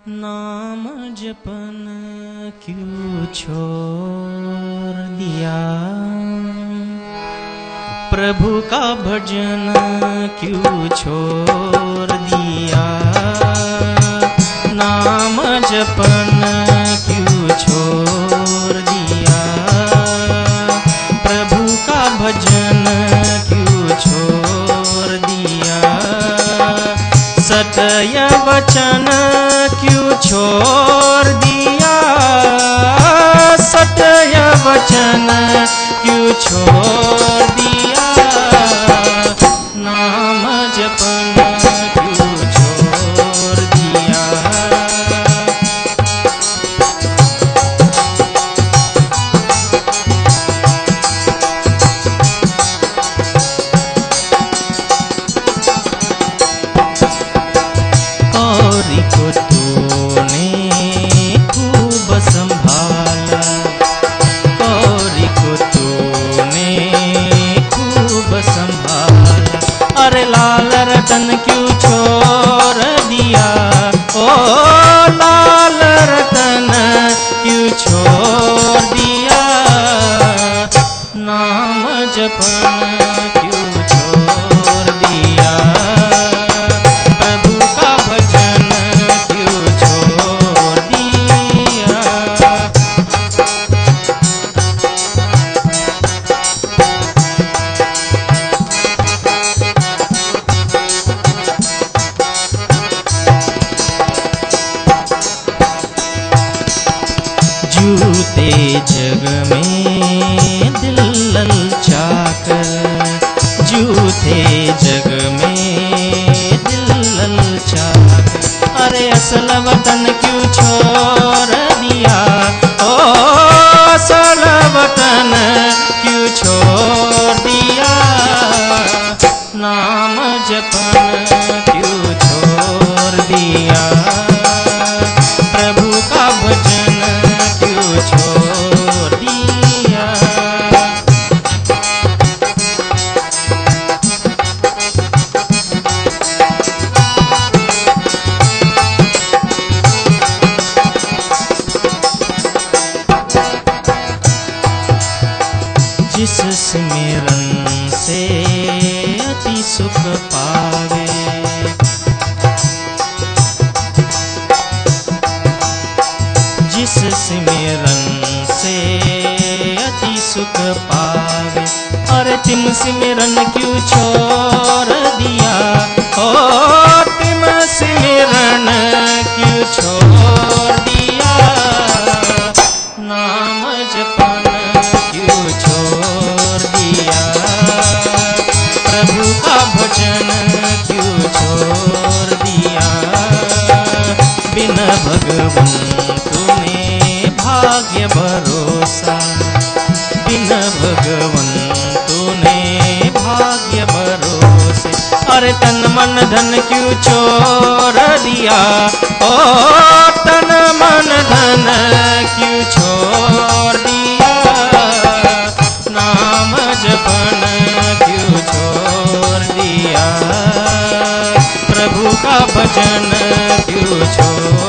नाम जपन क्यों छोड़ दिया, प्रभु का भजन क्यों छोड़ दिया। नाम जपन क्यों छोड़ दिया, प्रभु का भजन क्यों छोड़ दिया। सत्य वचन क्यों छोड़ दिया, सत्य वचन क्यों छोड़ दिया। नाम जपन क्यों छोड़ दिया। गौरी को तूने खूब संभाला, गौरी को तूने खूब संभाला। अरे लाल रतन क्यों छोड़ दिया, ओ लाल रतन क्यों छोड़ दिया। नाम जपन क्यों छोड़ दिया, प्रभु का भजन क्यों छोड़ दिया। जूते जग में दिल ललचाकर, जूते जग में दिल ललचाकर। अरे असल वतन क्यों छोड़ दिया, ओ असल वतन क्यों छोड़ दिया। नाम जपन क्यों छोड़ दिया, प्रभु का भजन क्यों छोड़ दिया। जिस सिमरन से अति सुख पावे, जिस सिमरन से अति सुख पावे। अरे तिम सिमरन क्यों छोड़ दिया, ओ तिम सिमरन क्यों छोड़ दिया। नाम जपन क्यों छोड़ दिया, प्रभु का भजन क्यों छोड़ दिया। बिन भगवन तूने भाग्य भरोसा, बिन भगवन तूने भाग्य भरोसे। अरे तन मन धन क्यों छोड़ दिया, ओ तन मन धन क्यों छोड़ दिया। नाम जपन क्यों छोड़ दिया, प्रभु का भजन क्यों छोड़